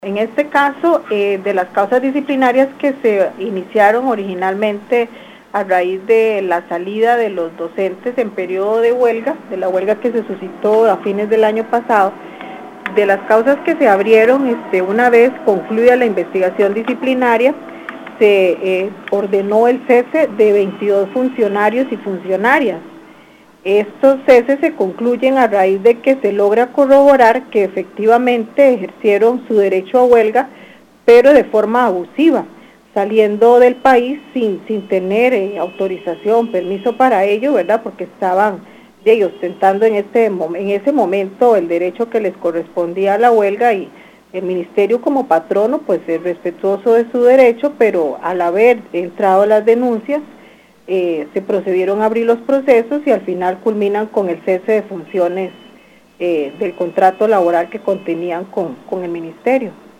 En este caso, de las causas disciplinarias que se iniciaron originalmente a raíz de la salida de los docentes en periodo de huelga, de la huelga que se suscitó a fines del año pasado, de las causas que se abrieron, una vez concluida la investigación disciplinaria, se ordenó el cese de 22 funcionarios y funcionarias. Estos ceses se concluyen a raíz de que se logra corroborar que efectivamente ejercieron su derecho a huelga, pero de forma abusiva, saliendo del país sin tener autorización, permiso para ello, ¿verdad? Porque estaban ostentando en ese momento el derecho que les correspondía a la huelga, y el ministerio como patrono pues es respetuoso de su derecho, pero al haber entrado las denuncias, se procedieron a abrir los procesos y al final culminan con el cese de funciones del contrato laboral que contenían con el ministerio.